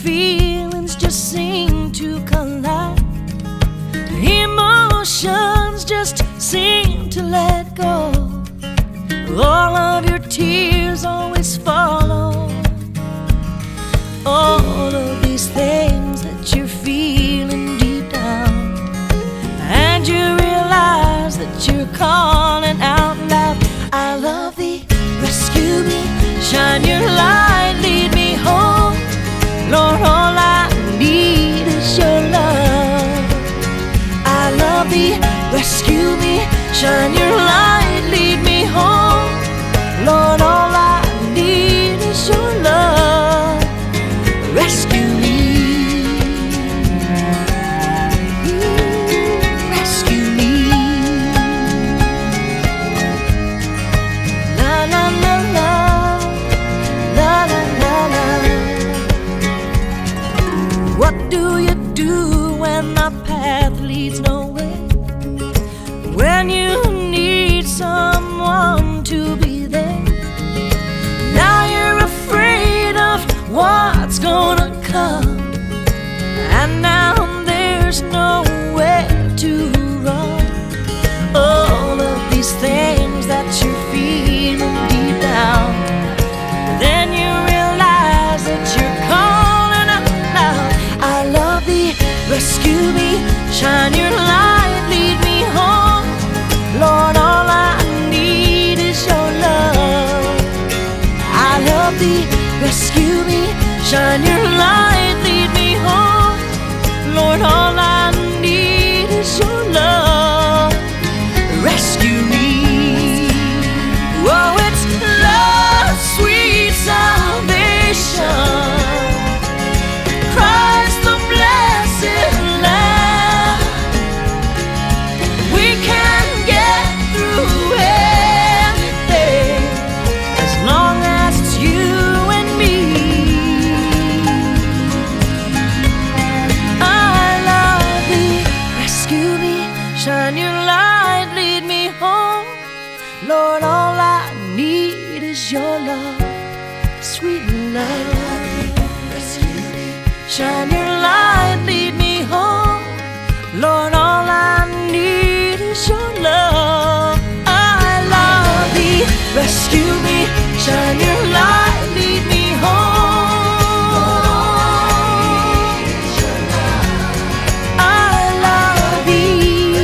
feelings just seem to collide. Emotions just seem to let go. All of your tears always follow. All of these things that you're feeling deep down, and you realize that you're calling out loud. I love thee, rescue me, shine your light, lead me home. Lord, all I need is your love. I love thee, rescue me, shine your light, lead me home. Lord, all I need is your love. Rescue me, rescue me. La la la la, la la la la. What do you do when the path leads nowhere? When you need someone to be there. Now you're afraid of what's gonna come, and now there's nowhere to run. All of these things that you're feeling deep down, then you realize that you're calling out loud. I love thee, rescue me, shine your light, lead me home. Lord, all I need is your love. I love thee, rescue me, shine your light, lead me home. Lord, all I need is your love. Rescue me. Oh, it's love's sweet salvation. Christ the blessed Lamb. We can get through anything as long as it's you and me. I love thee, rescue me, shine your light, lead me home. Lord, all I need is your love, sweet love. Rescue me, shine your light, lead me home. Lord, all I need is your love. I love thee, rescue me, shine your light, lead me home. I love thee,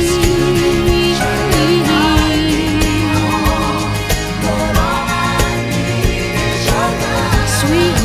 sweet